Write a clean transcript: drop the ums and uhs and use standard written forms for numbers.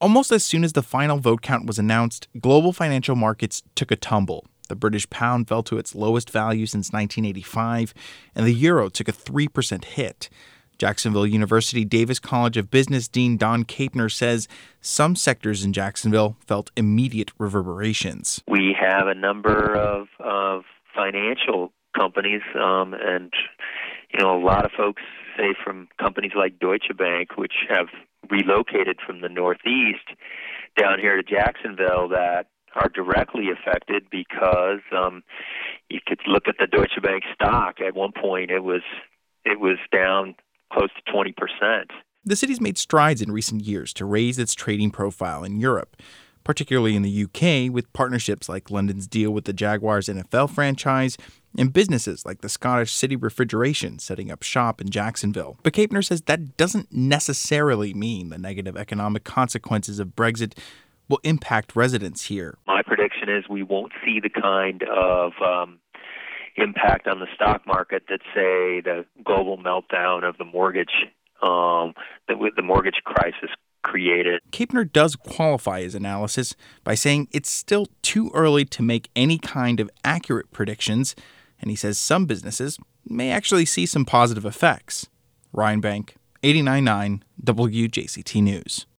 Almost as soon as the final vote count was announced, global financial markets took a tumble. The British pound fell to its lowest value since 1985, and the euro took a 3% hit. Jacksonville University Davis College of Business Dean Don Kapner says some sectors in Jacksonville felt immediate reverberations. We have a number of financial companies, and a lot of folks, say from companies like Deutsche Bank, which have relocated from the Northeast down here to Jacksonville, that are directly affected because you could look at the Deutsche Bank stock. At one point, it was down close to 20%. The city's made strides in recent years to raise its trading profile in Europe, particularly in the UK, with partnerships like London's deal with the Jaguars NFL franchise and businesses like the Scottish City Refrigeration setting up shop in Jacksonville. But Kapner says that doesn't necessarily mean the negative economic consequences of Brexit will impact residents here. My prediction is we won't see the kind of impact on the stock market that, say, the global meltdown of the mortgage crisis created. Kapner does qualify his analysis by saying it's still too early to make any kind of accurate predictions, and he says some businesses may actually see some positive effects. Ryan Bank, 89.9 WJCT News.